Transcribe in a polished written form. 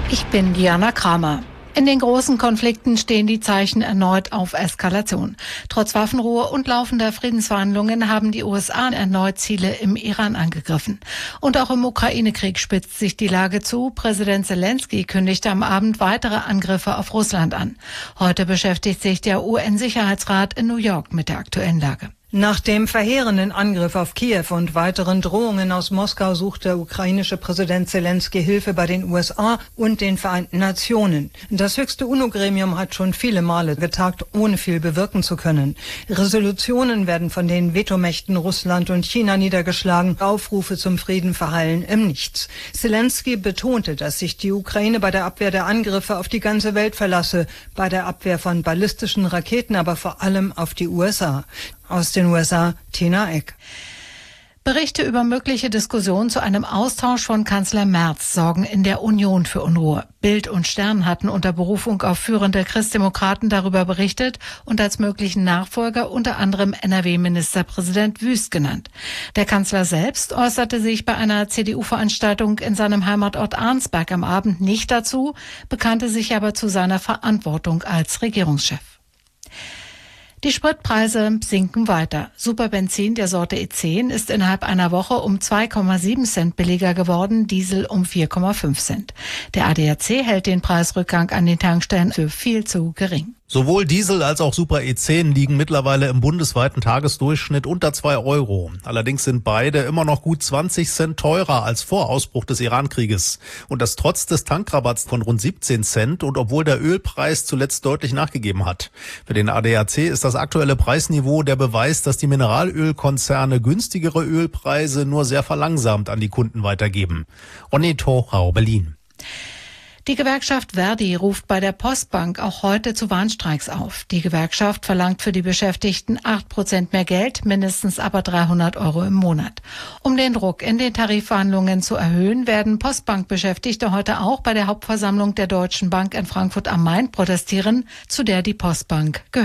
Ich bin Diana Kramer. In den großen Konflikten stehen die Zeichen erneut auf Eskalation. Trotz Waffenruhe und laufender Friedensverhandlungen haben die USA erneut Ziele im Iran angegriffen. Und auch im Ukraine-Krieg spitzt sich die Lage zu. Präsident Zelensky kündigte am Abend weitere Angriffe auf Russland an. Heute beschäftigt sich der UN-Sicherheitsrat in New York mit der aktuellen Lage. Nach dem verheerenden Angriff auf Kiew und weiteren Drohungen aus Moskau sucht der ukrainische Präsident Zelensky Hilfe bei den USA und den Vereinten Nationen. Das höchste UNO-Gremium hat schon viele Male getagt, ohne viel bewirken zu können. Resolutionen werden von den Vetomächten Russland und China niedergeschlagen. Aufrufe zum Frieden verhallen im Nichts. Zelensky betonte, dass sich die Ukraine bei der Abwehr der Angriffe auf die ganze Welt verlasse, bei der Abwehr von ballistischen Raketen, aber vor allem auf die USA. Aus den USA, Tina Eck. Berichte über mögliche Diskussionen zu einem Austausch von Kanzler Merz sorgen in der Union für Unruhe. Bild und Stern hatten unter Berufung auf führende Christdemokraten darüber berichtet und als möglichen Nachfolger unter anderem NRW-Ministerpräsident Wüst genannt. Der Kanzler selbst äußerte sich bei einer CDU-Veranstaltung in seinem Heimatort Arnsberg am Abend nicht dazu, bekannte sich aber zu seiner Verantwortung als Regierungschef. Die Spritpreise sinken weiter. Superbenzin der Sorte E10 ist innerhalb einer Woche um 2,7 Cent billiger geworden, Diesel um 4,5 Cent. Der ADAC hält den Preisrückgang an den Tankstellen für viel zu gering. Sowohl Diesel als auch Super E10 liegen mittlerweile im bundesweiten Tagesdurchschnitt unter 2 Euro. Allerdings sind beide immer noch gut 20 Cent teurer als vor Ausbruch des Iran-Krieges. Und das trotz des Tankrabatts von rund 17 Cent und obwohl der Ölpreis zuletzt deutlich nachgegeben hat. Für den ADAC ist das aktuelle Preisniveau der Beweis, dass die Mineralölkonzerne günstigere Ölpreise nur sehr verlangsamt an die Kunden weitergeben. Ronny Thorau, Berlin. Die Gewerkschaft Verdi ruft bei der Postbank auch heute zu Warnstreiks auf. Die Gewerkschaft verlangt für die Beschäftigten 8% mehr Geld, mindestens aber 300 Euro im Monat. Um den Druck in den Tarifverhandlungen zu erhöhen, werden Postbankbeschäftigte heute auch bei der Hauptversammlung der Deutschen Bank in Frankfurt am Main protestieren, zu der die Postbank gehört.